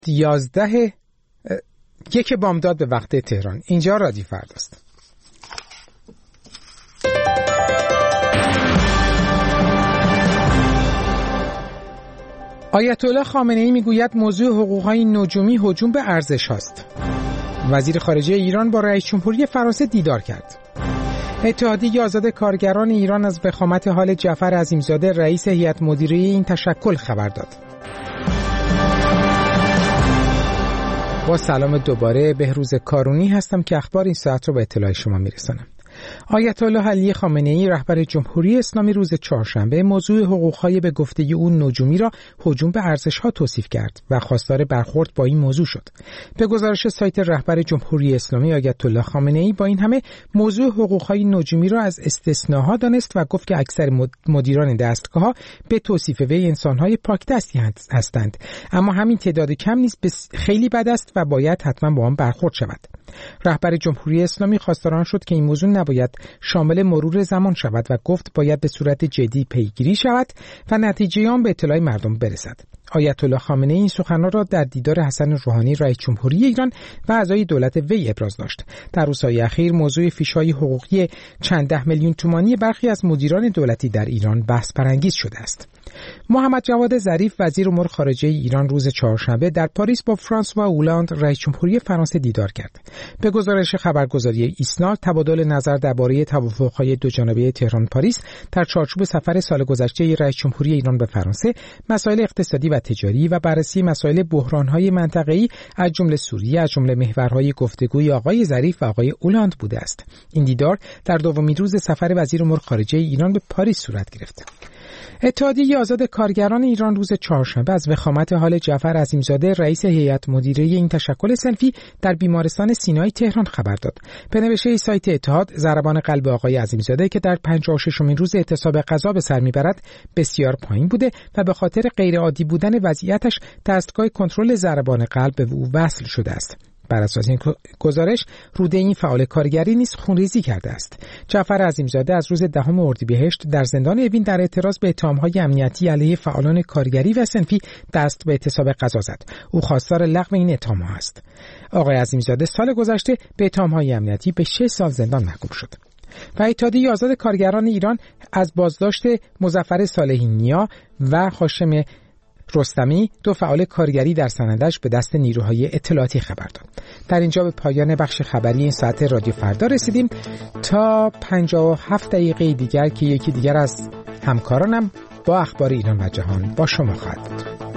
1 بامداد به وقت تهران. اینجا رادیو فرداست. آیت الله خامنه‌ای میگوید موضوع حقوق‌های نجومی هجوم به ارزش هاست. وزیر خارجه ایران با رئیس جمهوری فرانسه دیدار کرد. اتحادیه آزاد کارگران ایران از وخامت حال جعفر عظیمزاده رئیس هیئت مدیره این تشکل خبر داد. با سلام دوباره، بهروز کارونی هستم که اخبار این ساعت رو به اطلاع شما میرسانم. آیت الله علی خامنه‌ای رهبر جمهوری اسلامی روز چهارشنبه موضوع حقوق‌های به گفته او نجومی را هجوم به ارزش‌ها توصیف کرد و خواستار برخورد با این موضوع شد. به گزارش سایت رهبر جمهوری اسلامی، آیت الله خامنه‌ای با این همه موضوع حقوق‌های نجومی را از استثناها دانست و گفت که اکثر مدیران دستگاه‌ها به توصیف وی انسان‌های پاکدستی هستند، اما همین تعداد کم نیست، خیلی بد است و باید حتما با آن برخورد شود. رهبر جمهوری اسلامی خواستار شد که این موضوع نباید شامل مرور زمان شود و گفت باید به صورت جدی پیگیری شود و نتیجه آن به اطلاع مردم برسد. آیت الله خامنه‌ای این سخنان را در دیدار حسن روحانی رئیس جمهوری ایران و اعضای دولت وی ابراز داشت. در روزهای اخیر موضوع فیش‌های حقوقی چند ده میلیون تومانی برخی از مدیران دولتی در ایران بحث برانگیز شده است. محمد جواد ظریف وزیر امور خارجه ایران روز چهارشنبه در پاریس با فرانسوا اولاند رئیس جمهوری فرانسه دیدار کرد. به گزارش خبرگزاری ایسنا، تبادل نظر درباره توافق‌های دوجانبه تهران پاریس در چارچوب سفر سال گذشته رئیس جمهوری ایران به فرانسه، مسائل اقتصادی و تجاری و بررسی مسائل بحران‌های منطقه‌ای از جمله سوریه از جمله محورهای گفتگوی آقای ظریف و آقای اولاند بوده است. این دیدار در دومین روز سفر وزیر امور خارجه ایران به پاریس صورت گرفت. اتحادیه آزاد کارگران ایران روز چهارشنبه از وخامت حال جعفر عظیمزاده رئیس هیئت مدیره این تشکل صنفی در بیمارستان سینای تهران خبر داد. به نوشته سایت اتحاد، ضربان قلب آقای عظیمزاده که در 56مین روز اعتصاب غذا به سر میبرد بسیار پایین بوده و به خاطر غیرعادی بودن وضعیتش دستگاه کنترل ضربان قلب به او وصل شده است. بر اساس این گزارش، روده این فعال کارگری نیز خونریزی کرده است. جعفر عظیمزاده از روز 10 اردیبهشت در زندان اوین در اعتراض به اتهام‌های امنیتی علیه فعالان کارگری و صنفی دست به اعتصاب غذا زد. او خواستار لغو این اتهام‌ها است. آقای عظیمزاده سال گذشته به اتهام‌های امنیتی به 6 سال زندان محکوم شد. و اتحادیه آزاد کارگران ایران از بازداشت مظفر صالحی نیا و هاشم رستمی، دو فعال کارگری در سنندج، به دست نیروهای اطلاعاتی خبر داد. در اینجا به پایان بخش خبری این ساعت رادیو فردا رسیدیم. تا 57 دقیقه دیگر که یکی دیگر از همکارانم با اخبار ایران و جهان با شما خواهد بود.